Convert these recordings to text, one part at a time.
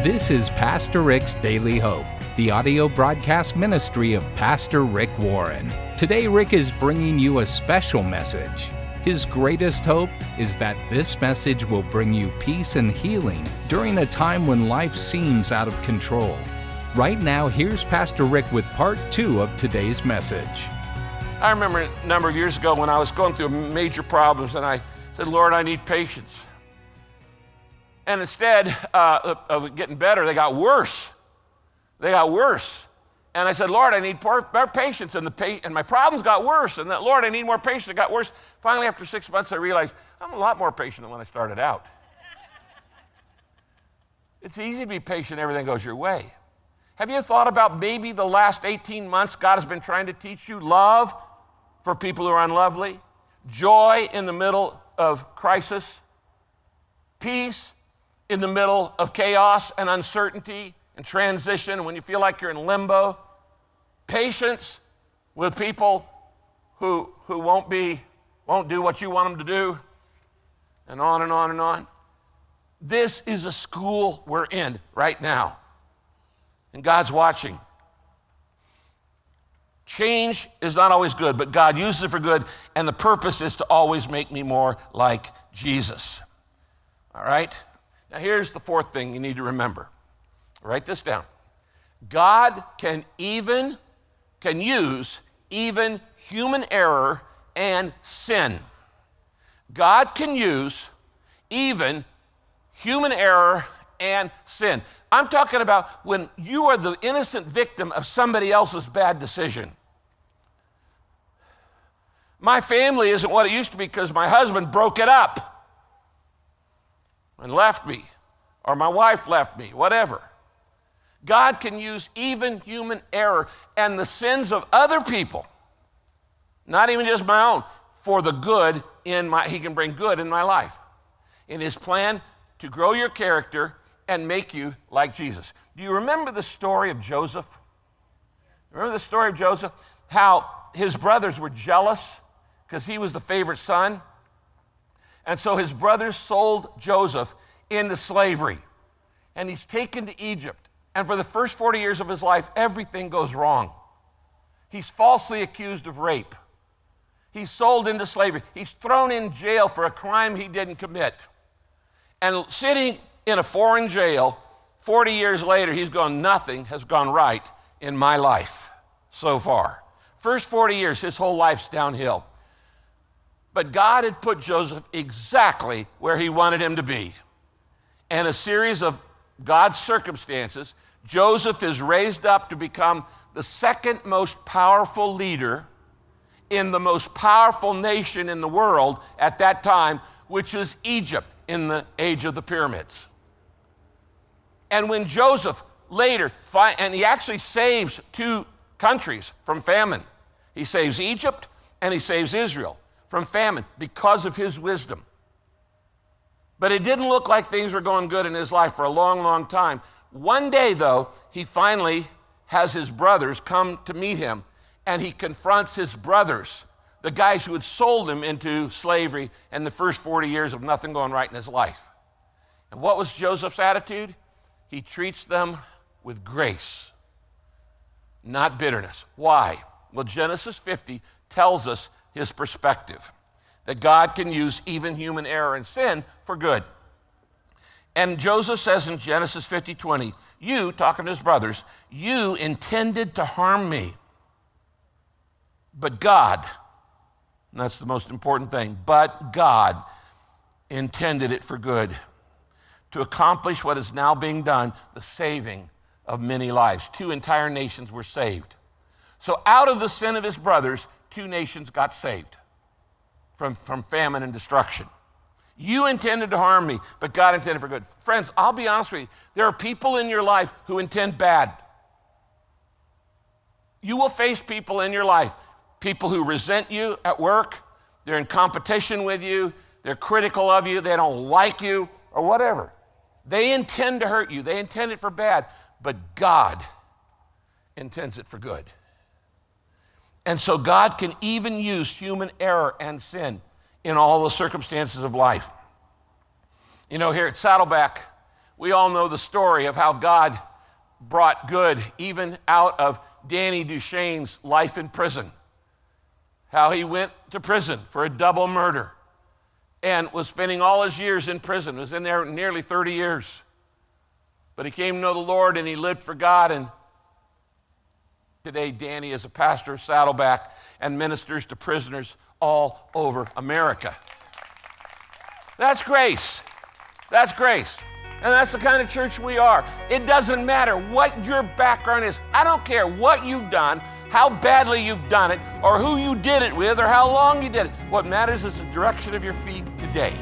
This is Pastor Rick's Daily Hope, the audio broadcast ministry of Pastor Rick Warren. Today, Rick is bringing you a special message. His greatest hope is that this message will bring you peace and healing during a time when life seems out of control. Right now, here's Pastor Rick with part 2 of today's message. I remember a number of years ago when I was going through major problems and I said, Lord, I need patience. And instead of getting better, they got worse. And I said, Lord, I need more patience. And my problems got worse. And that, Lord, I need more patience. It got worse. Finally, after 6 months, I realized I'm a lot more patient than when I started out. It's easy to be patient. Everything goes your way. Have you thought about maybe the last 18 months God has been trying to teach you love for people who are unlovely, joy in the middle of crisis, peace in the middle of chaos and uncertainty and transition when you feel like you're in limbo, patience with people who won't do what you want them to do, and on and on and on. This is a school we're in right now, and God's watching. Change is not always good, but God uses it for good, and the purpose is to always make me more like Jesus. All right? Now here's the fourth thing you need to remember. Write this down. God can use even human error and sin. God can use even human error and sin. I'm talking about when you are the innocent victim of somebody else's bad decision. My family isn't what it used to be because my husband broke it up and left me, or my wife left me, whatever. God can use even human error and the sins of other people, not even just my own, for the good he can bring good in my life. In his plan to grow your character and make you like Jesus. Do you remember the story of Joseph? Remember the story of Joseph? How his brothers were jealous because he was the favorite son. And so his brothers sold Joseph into slavery. And he's taken to Egypt. And for the first 40 years of his life, everything goes wrong. He's falsely accused of rape. He's sold into slavery. He's thrown in jail for a crime he didn't commit. And sitting in a foreign jail, 40 years later, he's gone, nothing has gone right in my life so far. First 40 years, his whole life's downhill. But God had put Joseph exactly where he wanted him to be. And a series of God's circumstances, Joseph is raised up to become the second most powerful leader in the most powerful nation in the world at that time, which was Egypt in the age of the pyramids. And when Joseph later, and he actually saves 2 countries from famine. He saves Egypt and he saves Israel from famine because of his wisdom. But it didn't look like things were going good in his life for a long, long time. One day, though, he finally has his brothers come to meet him, and he confronts his brothers, the guys who had sold him into slavery in the first 40 years of nothing going right in his life. And what was Joseph's attitude? He treats them with grace, not bitterness. Why? Well, Genesis 50 tells us his perspective, that God can use even human error and sin for good. And Joseph says in Genesis 50:20, you, talking to his brothers, you intended to harm me, but God, and that's the most important thing, but God intended it for good, to accomplish what is now being done, the saving of many lives. 2 entire nations were saved. So out of the sin of his brothers, 2 nations got saved from famine and destruction. You intended to harm me, but God intended for good. Friends, I'll be honest with you. There are people in your life who intend bad. You will face people in your life, people who resent you at work, they're in competition with you, they're critical of you, they don't like you, or whatever. They intend to hurt you. They intend it for bad, but God intends it for good. And so God can even use human error and sin in all the circumstances of life. You know, here at Saddleback, We all know the story of how God brought good even out of Danny Duchesne's life in prison. How he went to prison for a double murder and was spending all his years in prison, was in there nearly 30 years. But he came to know the Lord and he lived for God. And today Danny is a pastor of Saddleback and ministers to prisoners all over America. That's grace. That's grace. And that's the kind of church we are. It doesn't matter what your background is. I don't care what you've done, how badly you've done it, or who you did it with, or how long you did it. What matters is the direction of your feet today.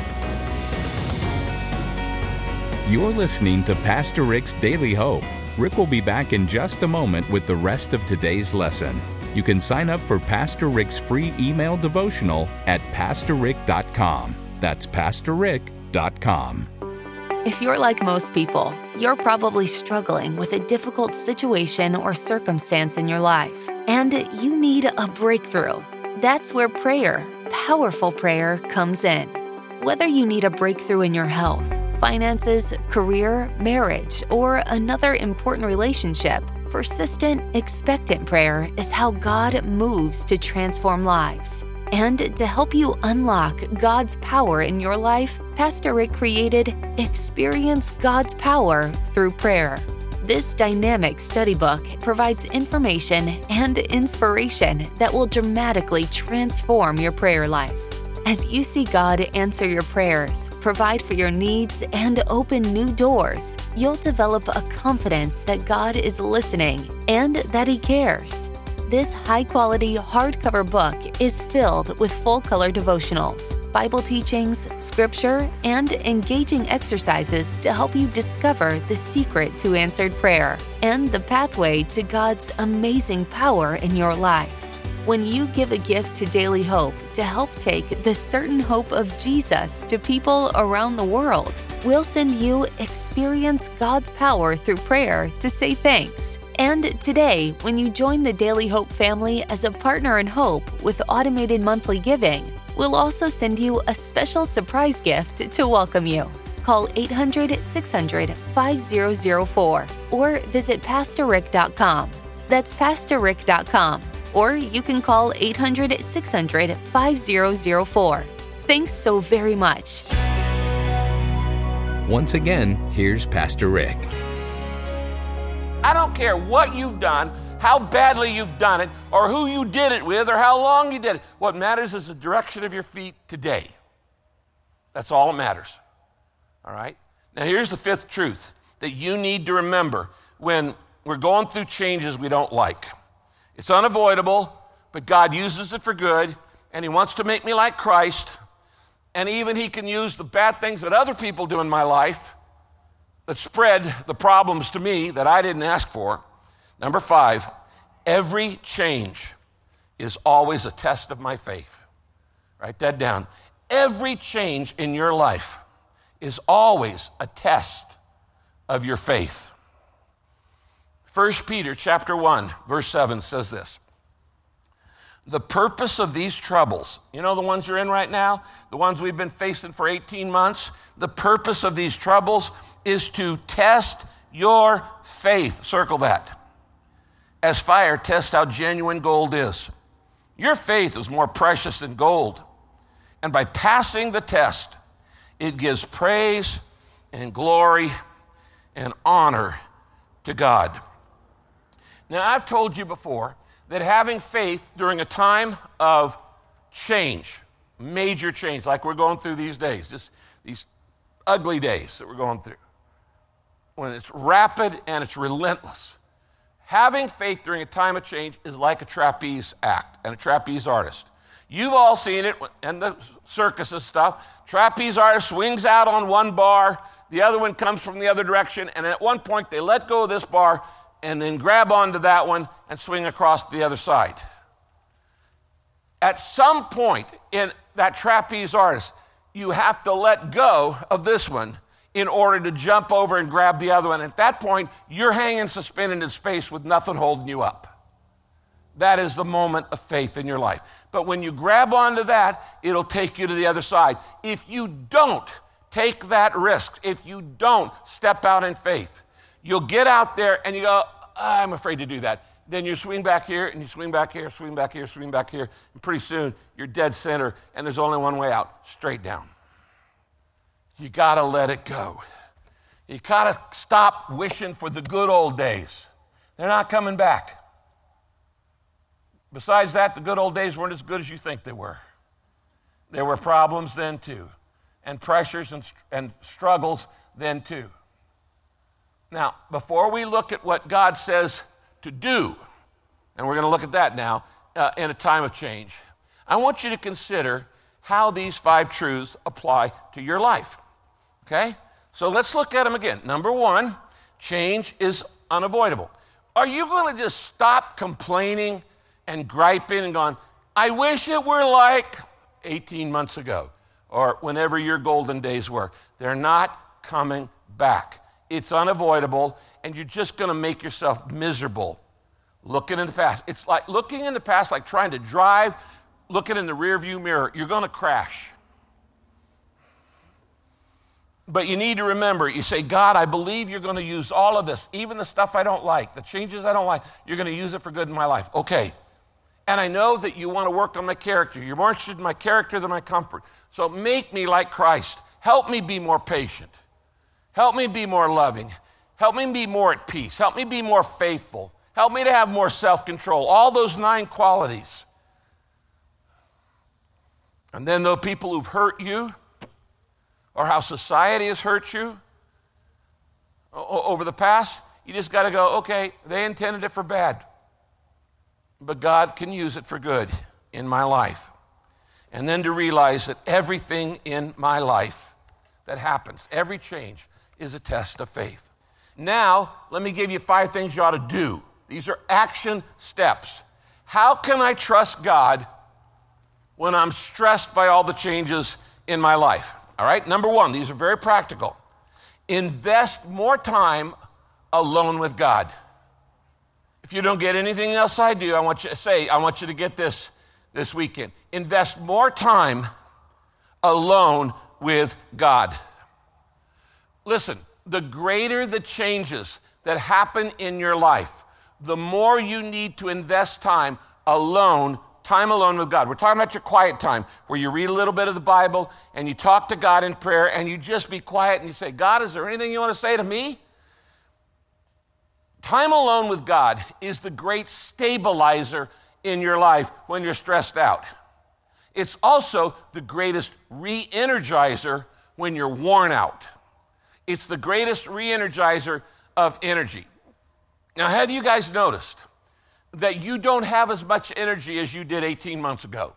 You're listening to Pastor Rick's Daily Hope. Rick will be back in just a moment with the rest of today's lesson. You can sign up for Pastor Rick's free email devotional at pastorrick.com. That's pastorrick.com. If you're like most people, you're probably struggling with a difficult situation or circumstance in your life, and you need a breakthrough. That's where prayer, powerful prayer, comes in. Whether you need a breakthrough in your health, finances, career, marriage, or another important relationship, persistent, expectant prayer is how God moves to transform lives. And to help you unlock God's power in your life, Pastor Rick created Experience God's Power Through Prayer. This dynamic study book provides information and inspiration that will dramatically transform your prayer life. As you see God answer your prayers, provide for your needs, and open new doors, you'll develop a confidence that God is listening and that He cares. This high-quality hardcover book is filled with full-color devotionals, Bible teachings, scripture, and engaging exercises to help you discover the secret to answered prayer and the pathway to God's amazing power in your life. When you give a gift to Daily Hope to help take the certain hope of Jesus to people around the world, we'll send you Experience God's Power Through Prayer to say thanks. And today, when you join the Daily Hope family as a partner in hope with automated monthly giving, we'll also send you a special surprise gift to welcome you. Call 800-600-5004 or visit pastorrick.com. That's pastorrick.com. Or you can call 800-600-5004. Thanks so very much. Once again, here's Pastor Rick. I don't care what you've done, how badly you've done it, or who you did it with, or how long you did it. What matters is the direction of your feet today. That's all that matters. All right? Now here's the fifth truth that you need to remember when we're going through changes we don't like. It's unavoidable, but God uses it for good, and He wants to make me like Christ, and even He can use the bad things that other people do in my life that spread the problems to me that I didn't ask for. Number 5, every change is always a test of my faith. Write that down. Every change in your life is always a test of your faith. 1 Peter chapter 1, verse 7 says this. The purpose of these troubles, you know the ones you're in right now, the ones we've been facing for 18 months, the purpose of these troubles is to test your faith. Circle that. As fire tests how genuine gold is. Your faith is more precious than gold. And by passing the test, it gives praise and glory and honor to God. Now, I've told you before that having faith during a time of change, major change, like we're going through these days, these ugly days that we're going through, when it's rapid and it's relentless, having faith during a time of change is like a trapeze act and a trapeze artist. You've all seen it in the circuses stuff. Trapeze artist swings out on one bar, the other one comes from the other direction, and at one point they let go of this bar and then grab onto that one and swing across to the other side. At some point in that trapeze artist, you have to let go of this one in order to jump over and grab the other one. At that point, you're hanging suspended in space with nothing holding you up. That is the moment of faith in your life. But when you grab onto that, it'll take you to the other side. If you don't Take that risk. If you don't step out in faith, you'll get out there and you go, I'm afraid to do that. Then you swing back here and you swing back here, swing back here, swing back here, and pretty soon you're dead center and there's only one way out, straight down. You gotta let it go. You gotta stop wishing for the good old days. They're not coming back. Besides that, the good old days weren't as good as you think they were. There were problems then too, and pressures and struggles then too. Now, before we look at what God says to do, and we're going to look at that now in a time of change, I want you to consider how these 5 truths apply to your life. Okay? So let's look at them again. Number 1, change is unavoidable. Are you going to just stop complaining and griping and going, I wish it were like 18 months ago or whenever your golden days were? They're not coming back. It's unavoidable, and you're just going to make yourself miserable looking in the past. It's like looking in the past, like trying to drive, looking in the rearview mirror. You're going to crash. But you need to remember, you say, God, I believe you're going to use all of this, even the stuff I don't like, the changes I don't like, you're going to use it for good in my life. Okay. And I know that you want to work on my character. You're more interested in my character than my comfort. So make me like Christ. Help me be more patient. Help me be more loving. Help me be more at peace. Help me be more faithful. Help me to have more self-control. All those 9 qualities. And then the people who've hurt you, or how society has hurt you over the past, you just got to go, okay, they intended it for bad, but God can use it for good in my life. And then to realize that everything in my life that happens, every change, is a test of faith. Now, let me give you 5 things you ought to do. These are action steps. How can I trust God when I'm stressed by all the changes in my life? All right, number 1, these are very practical. Invest more time alone with God. If you don't get anything else I do, I want you to get this weekend. Invest more time alone with God. Listen, the greater the changes that happen in your life, the more you need to invest time alone with God. We're talking about your quiet time, where you read a little bit of the Bible and you talk to God in prayer and you just be quiet and you say, God, is there anything you want to say to me? Time alone with God is the great stabilizer in your life when you're stressed out. It's also the greatest re-energizer when you're worn out. It's the greatest re-energizer of energy. Now, have you guys noticed that you don't have as much energy as you did 18 months ago?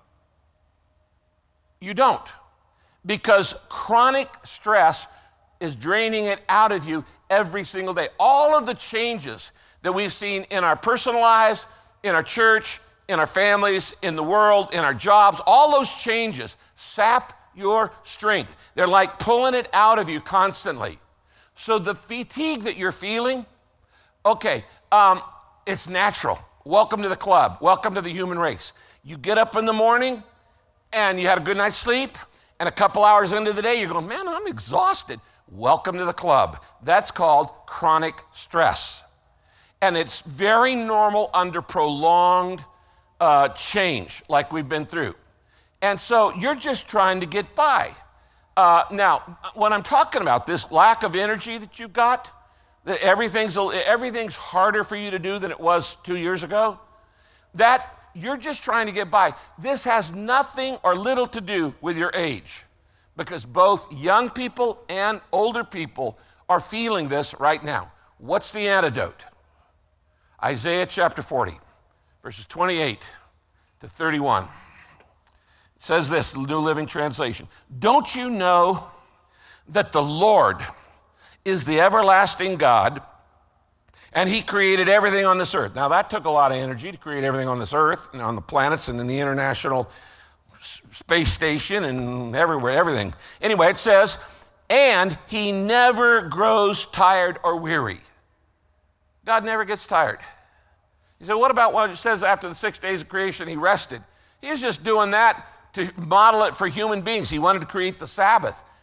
You don't. Because chronic stress is draining it out of you every single day. All of the changes that we've seen in our personal lives, in our church, in our families, in the world, in our jobs, all those changes sap your strength. They're like pulling it out of you constantly. So the fatigue that you're feeling, okay, it's natural. Welcome to the club. Welcome to the human race. You get up in the morning and you had a good night's sleep, and a couple hours into the day, you're going, man, I'm exhausted. Welcome to the club. That's called chronic stress. And it's very normal under prolonged change like we've been through. And so you're just trying to get by. Now, when I'm talking about this lack of energy that you've got, that everything's harder for you to do than it was 2 years ago, that you're just trying to get by. This has nothing or little to do with your age, because both young people and older people are feeling this right now. What's the antidote? Isaiah chapter 40, verses 28 to 31. It says this, the New Living Translation. Don't you know that the Lord is the everlasting God, and he created everything on this earth? Now, that took a lot of energy to create everything on this earth and on the planets and in the International Space Station and everywhere, everything. Anyway, it says, and he never grows tired or weary. God never gets tired. You say, what about what it says after the 6 days of creation he rested? He was just doing that to model it for human beings. He wanted to create the Sabbath.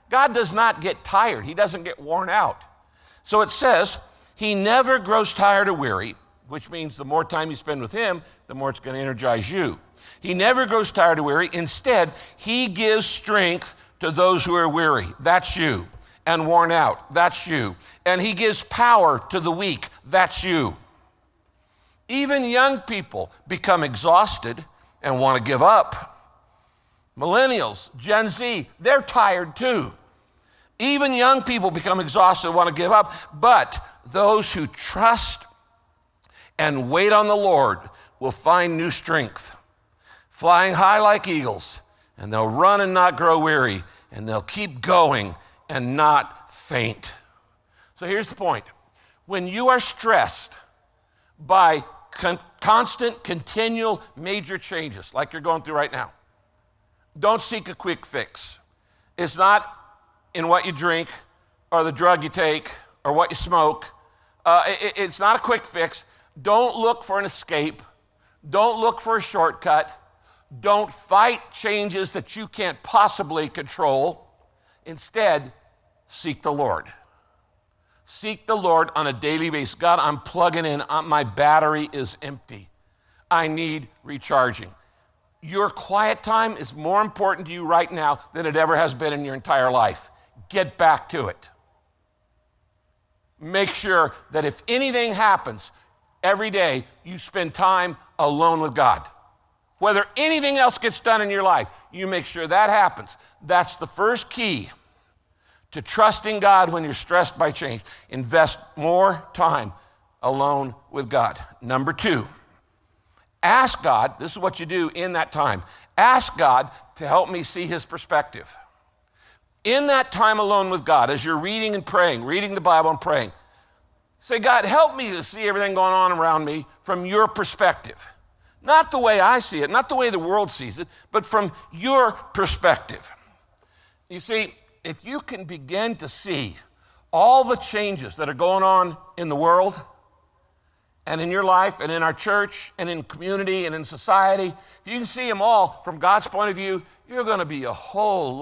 God does not get tired. He doesn't get worn out. So it says, he never grows tired or weary, which means the more time you spend with him, the more it's going to energize you. He never grows tired or weary. Instead, he gives strength to those who are weary. That's you. And worn out. That's you. And he gives power to the weak. That's you. Even young people become exhausted and want to give up. Millennials, Gen Z, they're tired too. Even young people become exhausted and want to give up. But those who trust and wait on the Lord will find new strength, flying high like eagles, and they'll run and not grow weary, and they'll keep going and not faint. So here's the point. When you are stressed by constant, continual, major changes like you're going through right now, don't seek a quick fix. It's not in what you drink or the drug you take or what you smoke. It's not a quick fix. Don't look for an escape. Don't look for a shortcut. Don't fight changes that you can't possibly control. Instead, seek the Lord. Seek the Lord on a daily basis. God, I'm plugging in. My battery is empty. I need recharging. Your quiet time is more important to you right now than it ever has been in your entire life. Get back to it. Make sure that if anything happens, every day you spend time alone with God. Whether anything else gets done in your life, you make sure that happens. That's the first key to trusting God when you're stressed by change. Invest more time alone with God. Number 2, ask God, this is what you do in that time, ask God to help me see his perspective. In that time alone with God, as you're reading and praying, reading the Bible and praying, say, God, help me to see everything going on around me from your perspective. Not the way I see it, not the way the world sees it, but from your perspective. You see, if you can begin to see all the changes that are going on in the world and in your life and in our church and in community and in society, if you can see them all from God's point of view, you're going to be feel a whole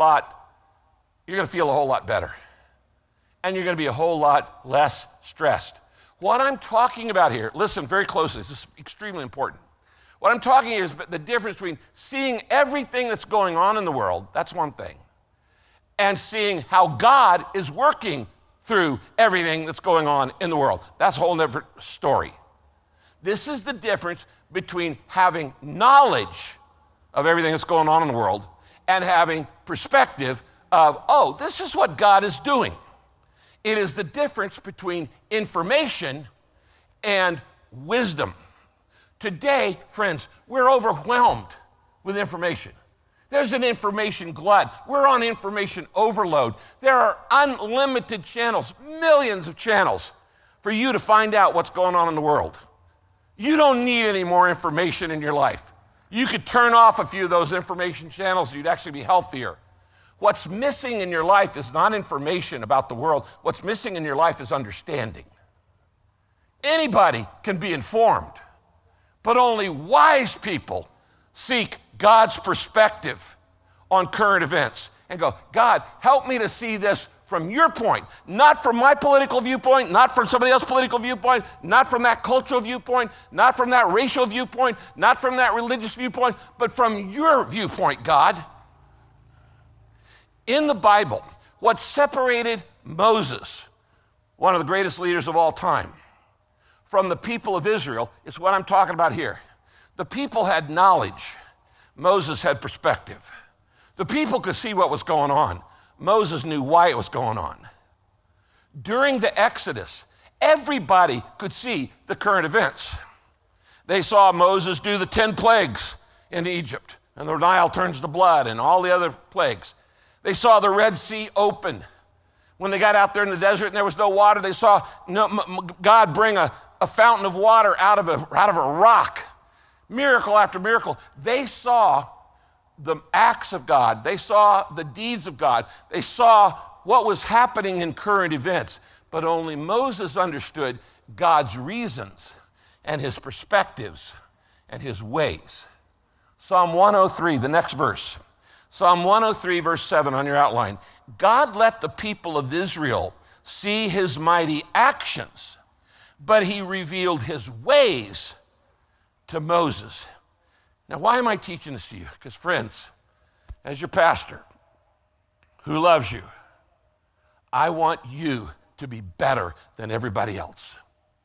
lot better. And you're going to be a whole lot less stressed. What I'm talking about here, listen very closely, this is extremely important. What I'm talking here is the difference between seeing everything that's going on in the world, that's one thing, and seeing how God is working through everything that's going on in the world. That's a whole different story. This is the difference between having knowledge of everything that's going on in the world and having perspective of, oh, this is what God is doing. It is the difference between information and wisdom. Today, friends, we're overwhelmed with information. There's an information glut. We're on information overload. There are unlimited channels, millions of channels for you to find out what's going on in the world. You don't need any more information in your life. You could turn off a few of those information channels and you'd actually be healthier. What's missing in your life is not information about the world. What's missing in your life is understanding. Anybody can be informed, but only wise people seek God's perspective on current events and go, God, help me to see this from your point, not from my political viewpoint, not from somebody else's political viewpoint, not from that cultural viewpoint, not from that racial viewpoint, not from that religious viewpoint, but from your viewpoint, God. In the Bible, what separated Moses, one of the greatest leaders of all time, from the people of Israel is what I'm talking about here. The people had knowledge. Moses had perspective. The people could see what was going on. Moses knew why it was going on. During the Exodus, everybody could see the current events. They saw Moses do the 10 plagues in Egypt, and the Nile turns to blood, and all the other plagues. They saw the Red Sea open. When they got out there in the desert and there was no water, they saw God bring a fountain of water out of a rock. Miracle after miracle. They saw the acts of God. They saw the deeds of God. They saw what was happening in current events. But only Moses understood God's reasons and his perspectives and his ways. Psalm 103, the next verse. Psalm 103, verse 7 on your outline. God let the people of Israel see his mighty actions, but he revealed his ways to Moses. Now, why am I teaching this to you? Because, friends, as your pastor who loves you, I want you to be better than everybody else.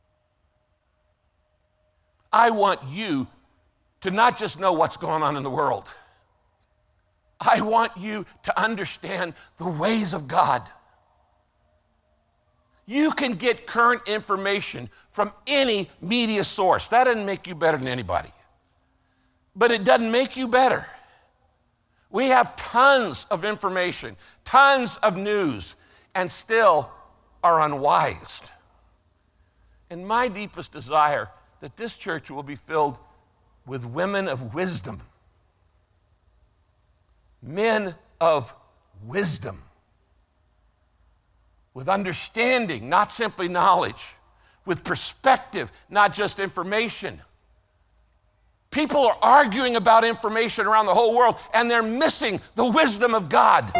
I want you to not just know what's going on in the world. I want you to understand the ways of God. You can get current information from any media source. That doesn't make you better than anybody. But it doesn't make you better. We have tons of information, tons of news, and still are unwise. And my deepest desire that this church will be filled with women of wisdom, men of wisdom, with understanding, not simply knowledge, with perspective, not just information. People are arguing about information around the whole world, and they're missing the wisdom of God.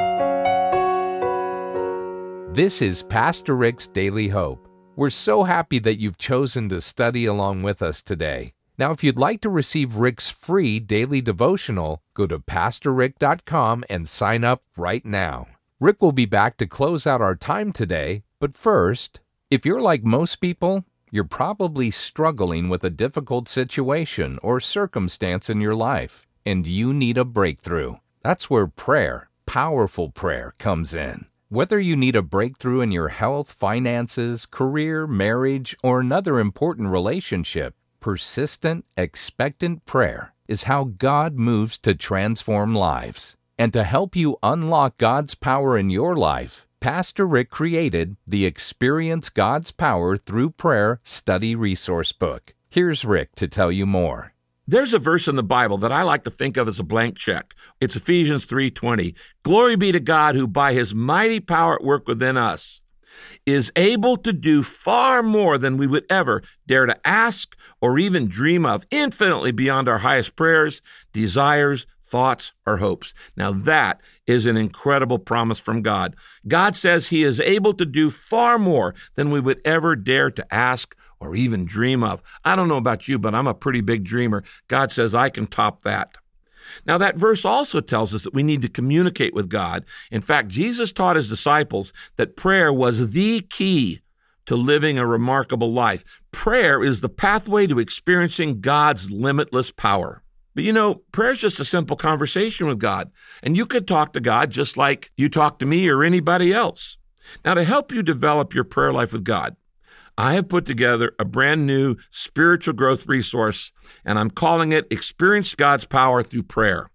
This is Pastor Rick's Daily Hope. We're so happy that you've chosen to study along with us today. Now, if you'd like to receive Rick's free daily devotional, go to PastorRick.com and sign up right now. Rick will be back to close out our time today, but first, if you're like most people, you're probably struggling with a difficult situation or circumstance in your life, and you need a breakthrough. That's where prayer, powerful prayer, comes in. Whether you need a breakthrough in your health, finances, career, marriage, or another important relationship, persistent, expectant prayer is how God moves to transform lives. And to help you unlock God's power in your life, Pastor Rick created the Experience God's Power Through Prayer Study Resource Book. Here's Rick to tell you more. There's a verse in the Bible that I like to think of as a blank check. It's Ephesians 3:20. Glory be to God who by his mighty power at work within us is able to do far more than we would ever dare to ask or even dream of, infinitely beyond our highest prayers, desires, thoughts, or hopes. Now that is an incredible promise from God. God says he is able to do far more than we would ever dare to ask or even dream of. I don't know about you, but I'm a pretty big dreamer. God says I can top that. Now, that verse also tells us that we need to communicate with God. In fact, Jesus taught his disciples that prayer was the key to living a remarkable life. Prayer is the pathway to experiencing God's limitless power. But you know, prayer is just a simple conversation with God, and you could talk to God just like you talk to me or anybody else. Now, to help you develop your prayer life with God, I have put together a brand new spiritual growth resource, and I'm calling it Experience God's Power Through Prayer.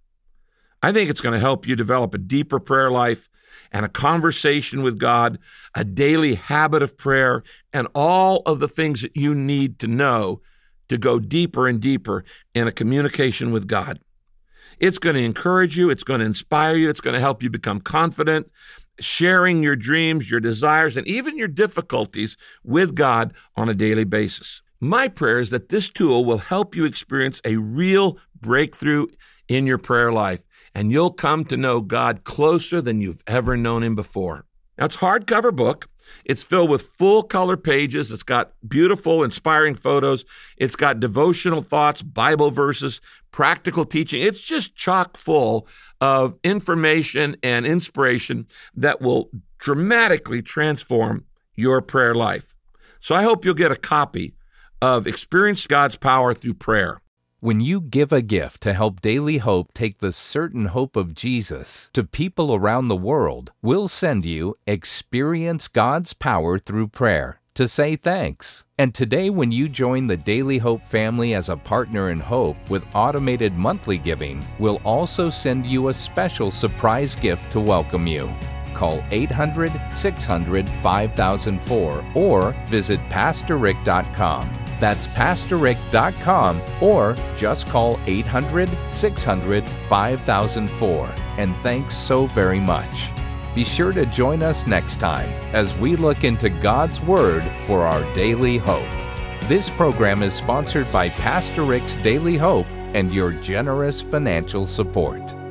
I think it's going to help you develop a deeper prayer life and a conversation with God, a daily habit of prayer, and all of the things that you need to know to go deeper and deeper in a communication with God. It's going to encourage you. It's going to inspire you. It's going to help you become confident, sharing your dreams, your desires, and even your difficulties with God on a daily basis. My prayer is that this tool will help you experience a real breakthrough in your prayer life, and you'll come to know God closer than you've ever known him before. Now, it's a hardcover book. It's filled with full-color pages. It's got beautiful, inspiring photos. It's got devotional thoughts, Bible verses, practical teaching. It's just chock full of information and inspiration that will dramatically transform your prayer life. So I hope you'll get a copy of Experience God's Power Through Prayer. When you give a gift to help Daily Hope take the certain hope of Jesus to people around the world, we'll send you Experience God's Power Through Prayer to say thanks. And today, when you join the Daily Hope family as a partner in hope with automated monthly giving, we'll also send you a special surprise gift to welcome you. Call 800-600-5004 or visit PastorRick.com. That's PastorRick.com, or just call 800-600-5004. And thanks so very much. Be sure to join us next time as we look into God's Word for our daily hope. This program is sponsored by Pastor Rick's Daily Hope and your generous financial support.